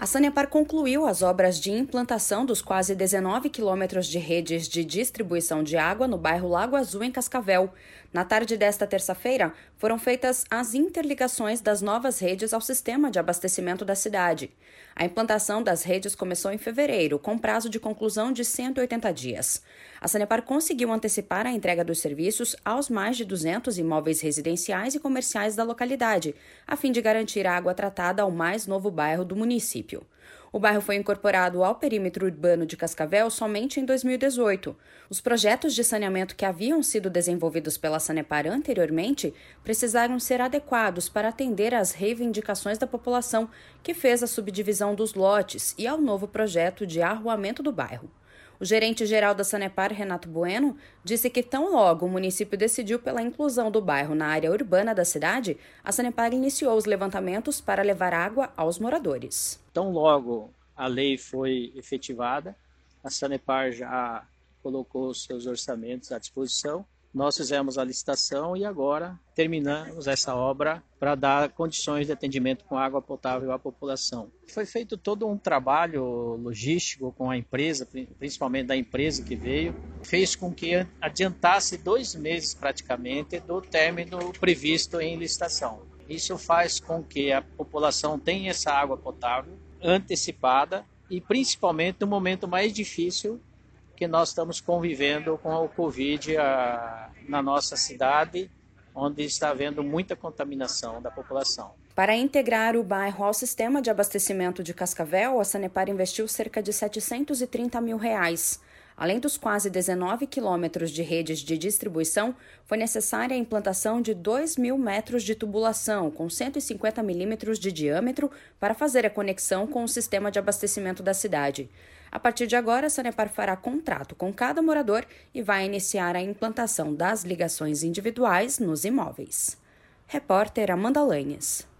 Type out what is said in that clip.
A Sanepar concluiu as obras de implantação dos quase 19 quilômetros de redes de distribuição de água no bairro Lago Azul, em Cascavel. Na tarde desta terça-feira, foram feitas as interligações das novas redes ao sistema de abastecimento da cidade. A implantação das redes começou em fevereiro, com prazo de conclusão de 180 dias. A Sanepar conseguiu antecipar a entrega dos serviços aos mais de 200 imóveis residenciais e comerciais da localidade, a fim de garantir a água tratada ao mais novo bairro do município. O bairro foi incorporado ao perímetro urbano de Cascavel somente em 2018. Os projetos de saneamento que haviam sido desenvolvidos pela Sanepar anteriormente precisaram ser adequados para atender às reivindicações da população, que fez a subdivisão dos lotes, e ao novo projeto de arruamento do bairro. O gerente-geral da Sanepar, Renato Bueno, disse que tão logo o município decidiu pela inclusão do bairro na área urbana da cidade, a Sanepar iniciou os levantamentos para levar água aos moradores. Tão logo a lei foi efetivada, a Sanepar já colocou os seus orçamentos à disposição. Nós fizemos a licitação e agora terminamos essa obra para dar condições de atendimento com água potável à população. Foi feito todo um trabalho logístico com a empresa, principalmente da empresa que veio, fez com que adiantasse 2 meses praticamente do término previsto em licitação. Isso faz com que a população tenha essa água potável antecipada e principalmente no momento mais difícil que nós estamos convivendo com o Covid na nossa cidade, onde está havendo muita contaminação da população. Para integrar o bairro ao sistema de abastecimento de Cascavel, a Sanepar investiu cerca de R$ 730 mil. Além dos quase 19 quilômetros de redes de distribuição, foi necessária a implantação de 2.000 metros de tubulação, com 150 milímetros de diâmetro, para fazer a conexão com o sistema de abastecimento da cidade. A partir de agora, a Sanepar fará contrato com cada morador e vai iniciar a implantação das ligações individuais nos imóveis. Repórter Amanda Lanhes.